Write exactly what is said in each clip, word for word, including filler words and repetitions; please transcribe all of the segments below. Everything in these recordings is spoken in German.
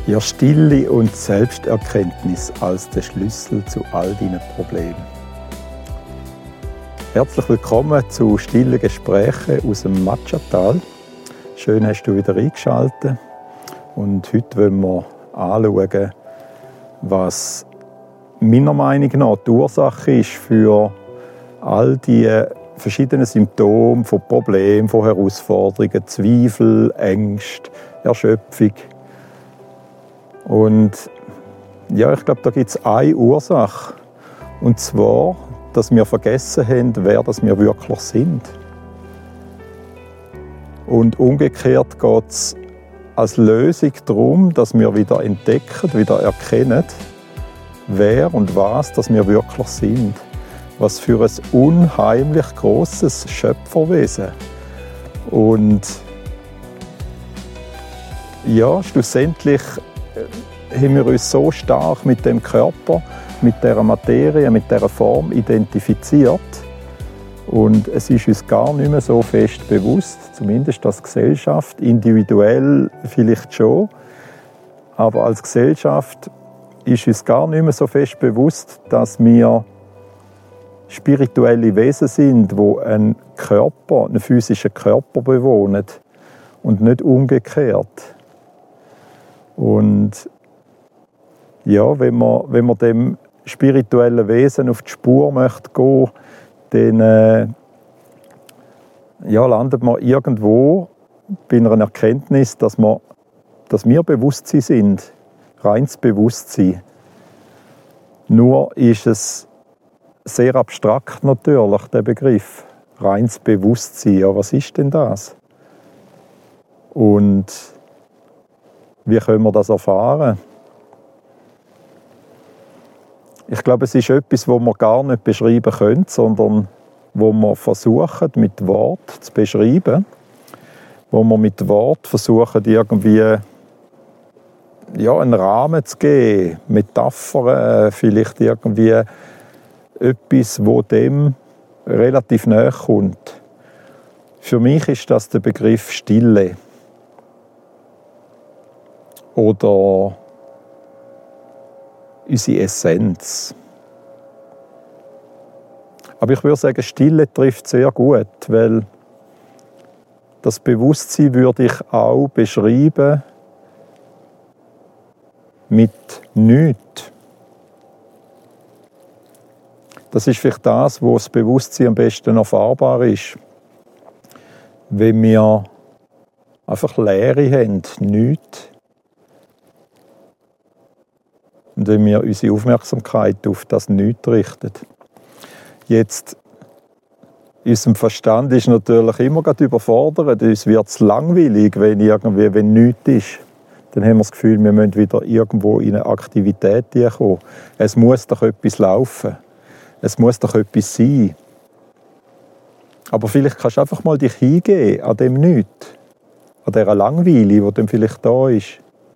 Ja, Stille und Selbsterkenntnis als der Schlüssel zu all deinen Problemen. Herzlich willkommen zu stillen Gesprächen aus dem Matchatal. Schön hast du wieder eingeschaltet. Und heute wollen wir anschauen, was meiner Meinung nach die Ursache ist für all die verschiedenen Symptome von Problemen, von Herausforderungen, Zweifel, Ängste, Erschöpfung. Und ja, ich glaube, da gibt es eine Ursache. Und zwar, dass wir vergessen haben, wer das wir wirklich sind. Und umgekehrt geht es als Lösung darum, dass wir wieder entdecken, wieder erkennen, wer und was das wir wirklich sind. Was für ein unheimlich grosses Schöpferwesen. Und ja, schlussendlich haben wir uns so stark mit dem Körper, mit dieser Materie, mit dieser Form identifiziert. Und es ist uns gar nicht mehr so fest bewusst, zumindest als Gesellschaft, individuell vielleicht schon, aber als Gesellschaft ist uns gar nicht mehr so fest bewusst, dass wir spirituelle Wesen sind, die einen Körper, einen physischen Körper bewohnen und nicht umgekehrt. Und ja, wenn man, wenn man dem spirituellen Wesen auf die Spur möchte gehen, dann äh, ja, landet man irgendwo bei einer Erkenntnis, dass, man, dass wir Bewusstsein sind, reines Bewusstsein. Nur ist es sehr abstrakt natürlich, der Begriff, reines Bewusstsein. Ja, was ist denn das? Und wie können wir das erfahren? Ich glaube, es ist etwas, das wir gar nicht beschreiben können, sondern wo wir versuchen, mit Wort zu beschreiben. Wo wir mit Wort versuchen, irgendwie ja, einen Rahmen zu geben, Metaphern, vielleicht irgendwie etwas, wo dem relativ nahe kommt. Für mich ist das der Begriff Stille. Oder unsere Essenz. Aber ich würde sagen, Stille trifft sehr gut, weil das Bewusstsein würde ich auch beschreiben mit nichts. Das ist vielleicht das, wo das Bewusstsein am besten erfahrbar ist. Wenn wir einfach Leere haben, nichts. Und wenn wir unsere Aufmerksamkeit auf das Nichts richten. Jetzt, unser Verstand ist natürlich immer gerade überfordert. Uns wird es langweilig, wenn irgendwie wenn nichts ist. Dann haben wir das Gefühl, wir müssen wieder irgendwo in eine Aktivität kommen. Es muss doch etwas laufen. Es muss doch etwas sein. Aber vielleicht kannst du einfach mal dich hingeben an dem Nichts. An dieser Langweile, die dann vielleicht da ist.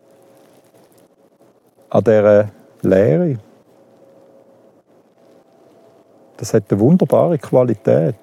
An dieser Leere. Das hat eine wunderbare Qualität.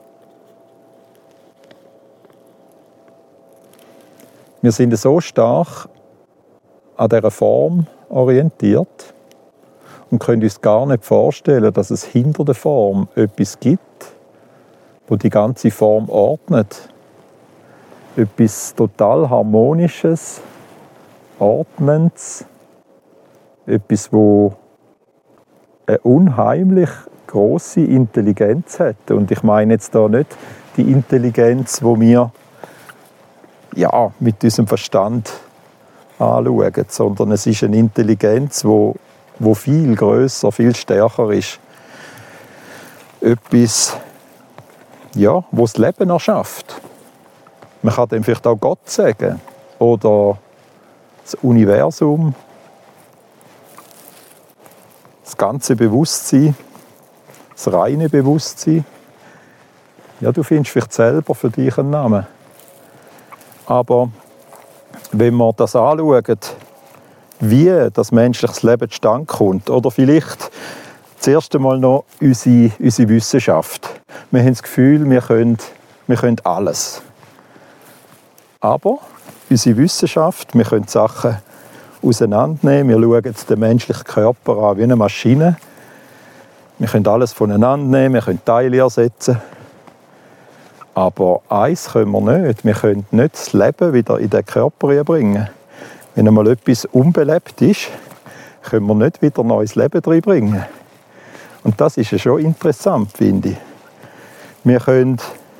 Wir sind so stark an dieser Form orientiert und können uns gar nicht vorstellen, dass es hinter der Form etwas gibt, wo die ganze Form ordnet. Etwas total Harmonisches, Ordnendes, etwas, wo eine unheimlich grosse Intelligenz hat. Und ich meine jetzt da nicht die Intelligenz, die wir ja, mit unserem Verstand anschauen, sondern es ist eine Intelligenz, die, die viel grösser, viel stärker ist. Etwas, ja, wo das Leben erschafft. Man kann dem vielleicht auch Gott sagen. Oder das Universum. Das ganze Bewusstsein. Das reine Bewusstsein. Ja, du findest vielleicht selber für dich einen Namen. Aber wenn wir das anschauen, wie das menschliche Leben zustande kommt, oder vielleicht zuerst einmal noch unsere, unsere Wissenschaft. Wir haben das Gefühl, wir können, wir können alles. Aber unsere Wissenschaft, wir können Sachen auseinandernehmen. Wir schauen jetzt den menschlichen Körper an wie eine Maschine. Wir können alles voneinander nehmen, wir können Teile ersetzen. Aber eins können wir nicht. Wir können nicht das Leben wieder in den Körper bringen. Wenn einmal etwas unbelebt ist, können wir nicht wieder neues Leben reinbringen. Und das ist ja schon interessant, finde ich. Wir können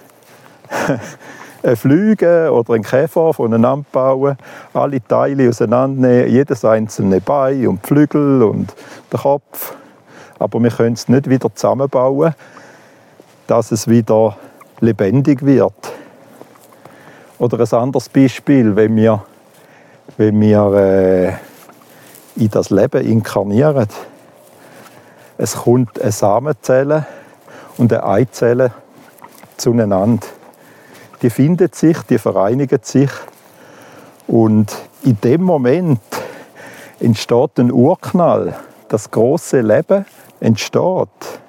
ein Flüge oder einen Käfer voneinander bauen, alle Teile auseinandernehmen, jedes einzelne Bein und die Flügel und den Kopf. Aber wir können es nicht wieder zusammenbauen, dass es wieder lebendig wird. Oder ein anderes Beispiel, wenn wir, wenn wir äh, in das Leben inkarnieren. Es kommt eine Samenzelle und eine Eizelle zueinander. Die finden sich, die vereinigen sich und in dem Moment entsteht ein Urknall. Das große Leben entsteht.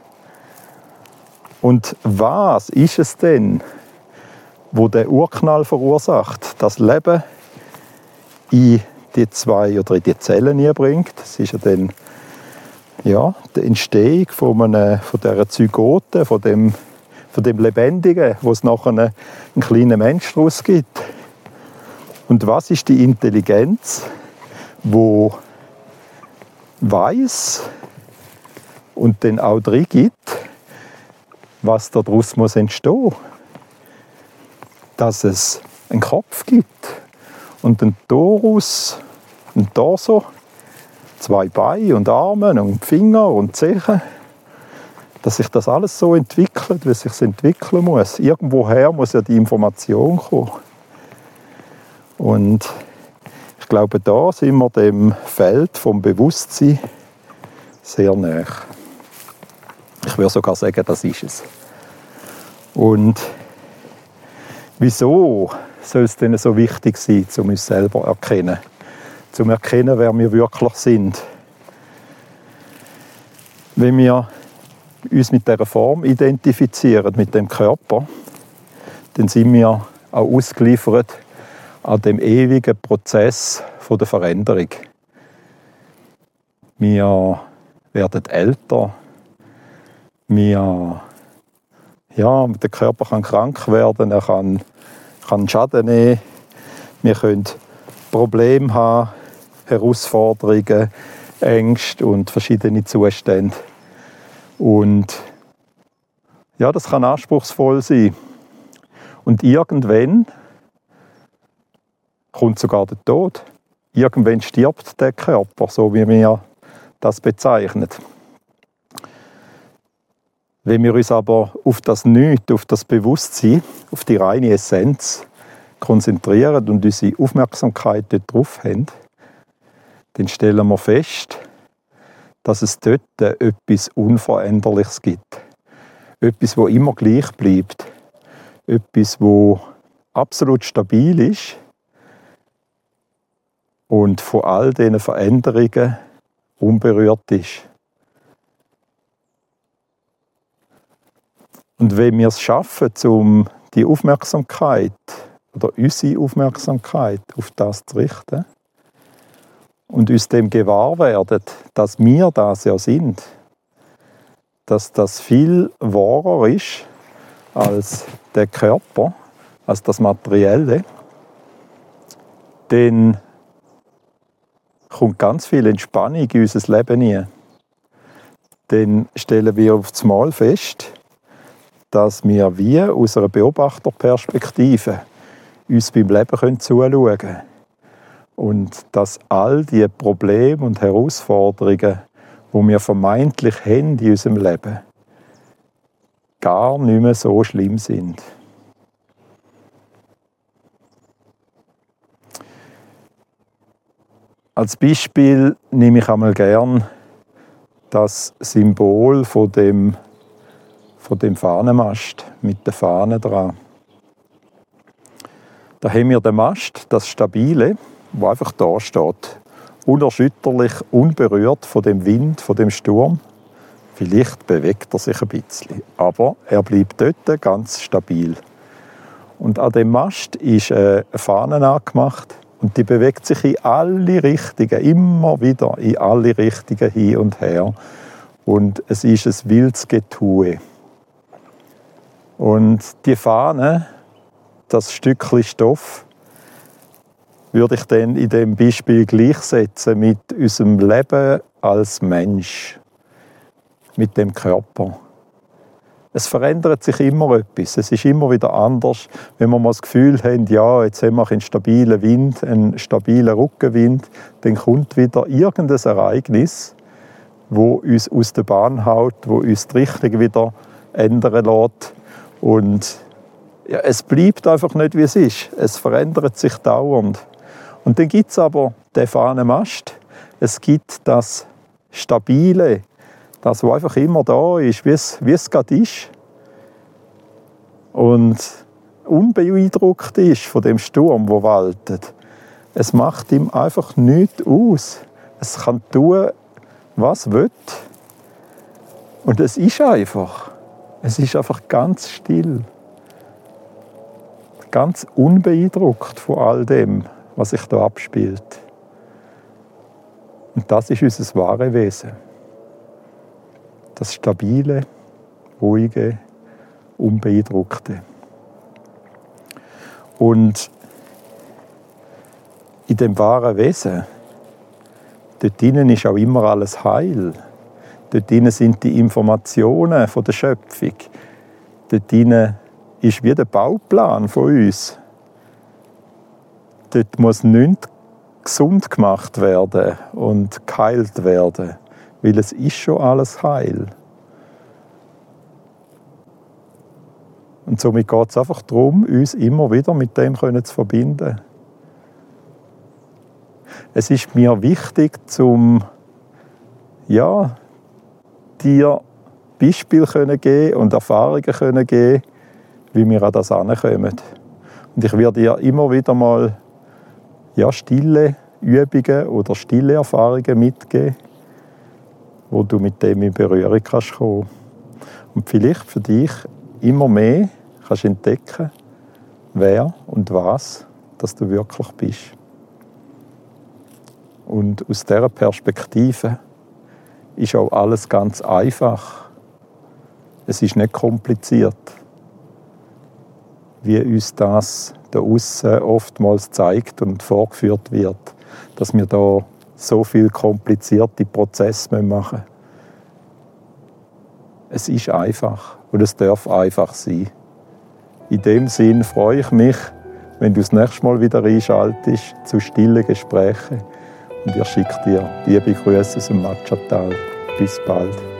Und was ist es denn, wo der Urknall verursacht? Das Leben in die zwei oder in die Zellen bringt. Das ist ja dann ja, die Entstehung von, einer, von dieser Zygote, von dem, von dem Lebendigen, wo es nachher einen, einen kleinen Mensch daraus gibt. Und was ist die Intelligenz, wo weiß und dann auch drin gibt, was daraus muss entstehen. Dass es einen Kopf gibt und einen Torus, einen Torso, zwei Beine und Arme und Finger und Zehen. Dass sich das alles so entwickelt, wie es sich entwickeln muss. Irgendwoher muss ja die Information kommen. Und ich glaube, da sind wir dem Feld vom Bewusstsein sehr nahe. Ich würde sogar sagen, das ist es. Und wieso soll es denn so wichtig sein, um uns selber zu erkennen? Zum erkennen, wer wir wirklich sind. Wenn wir uns mit dieser Form identifizieren, mit dem Körper, dann sind wir auch ausgeliefert an dem ewigen Prozess der Veränderung. Wir werden älter. Wir, ja, der Körper kann krank werden, er kann, kann Schaden nehmen. Wir können Probleme haben, Herausforderungen, Ängste und verschiedene Zustände. Und ja, das kann anspruchsvoll sein. Und irgendwann kommt sogar der Tod. Irgendwann stirbt der Körper, so wie wir das bezeichnen. Wenn wir uns aber auf das Nichts, auf das Bewusstsein, auf die reine Essenz konzentrieren und unsere Aufmerksamkeit darauf haben, dann stellen wir fest, dass es dort etwas Unveränderliches gibt. Etwas, das immer gleich bleibt. Etwas, das absolut stabil ist und von all diesen Veränderungen unberührt ist. Und wenn wir es schaffen, um die Aufmerksamkeit oder unsere Aufmerksamkeit auf das zu richten und uns dem gewahr werden, dass wir das ja sind, dass das viel wahrer ist als der Körper, als das Materielle, dann kommt ganz viel Entspannung in unser Leben hinein. Dann stellen wir auf das Mal fest, dass wir wie aus einer Beobachterperspektive uns beim Leben zuschauen können. Und dass all die Probleme und Herausforderungen, die wir vermeintlich haben in unserem Leben, gar nicht mehr so schlimm sind. Als Beispiel nehme ich einmal gern das Symbol von dem von dem Fahnenmast mit der Fahne dran. Da haben wir den Mast, das Stabile, wo einfach da steht, unerschütterlich, unberührt von dem Wind, von dem Sturm. Vielleicht bewegt er sich ein bisschen, aber er bleibt dort ganz stabil. Und an dem Mast ist eine Fahne angemacht Und die bewegt sich in alle Richtungen, immer wieder in alle Richtungen hin und her. Und es ist ein wildes Getue. Und die Fahne, das Stückchen Stoff, würde ich dann in dem Beispiel gleichsetzen mit unserem Leben als Mensch, mit dem Körper. Es verändert sich immer etwas. Es ist immer wieder anders. Wenn wir mal das Gefühl haben, ja, jetzt haben wir einen stabilen Wind, einen stabilen Rückenwind, dann kommt wieder irgendein Ereignis, wo uns aus der Bahn haut, wo uns die Richtung wieder ändern lässt. Und ja, es bleibt einfach nicht, wie es ist. Es verändert sich dauernd. Und dann gibt es aber den Fahnenmast. Es gibt das Stabile, das, was einfach immer da ist, wie es, wie es gerade ist. Und unbeeindruckt ist von dem Sturm, der waltet. Es macht ihm einfach nichts aus. Es kann tun, was es will. Und es ist einfach. Es ist einfach ganz still. Ganz unbeeindruckt von all dem, was sich da abspielt. Und das ist unser wahres Wesen. Das stabile, ruhige, unbeeindruckte. Und in dem wahren Wesen, dort drinnen ist auch immer alles heil. Dort drinnen sind die Informationen von der Schöpfung. Dort drinnen ist wie der Bauplan von uns. Dort muss nichts gesund gemacht werden und geheilt werden, weil es ist schon alles heil. Und somit geht es einfach darum, uns immer wieder mit dem zu verbinden. Es ist mir wichtig, zum ja, dir Beispiele zu geben und Erfahrungen zu geben, wie wir an das herankommen. Und ich werde dir immer wieder mal ja, stille Übungen oder stille Erfahrungen mitgeben, wo du mit dem in Berührung kannst kommen. Und vielleicht für dich immer mehr kannst entdecken, wer und was dass du wirklich bist. Und aus dieser Perspektive ist auch alles ganz einfach. Es ist nicht kompliziert, wie uns das da aussen oftmals zeigt und vorgeführt wird, dass wir da so viel komplizierte Prozesse machen müssen. Es ist einfach und es darf einfach sein. In dem Sinn freue ich mich, wenn du das nächste Mal wieder einschaltest zu stillen Gesprächen. Und ich schicke dir liebe Grüße aus dem Matschattal. Bis bald.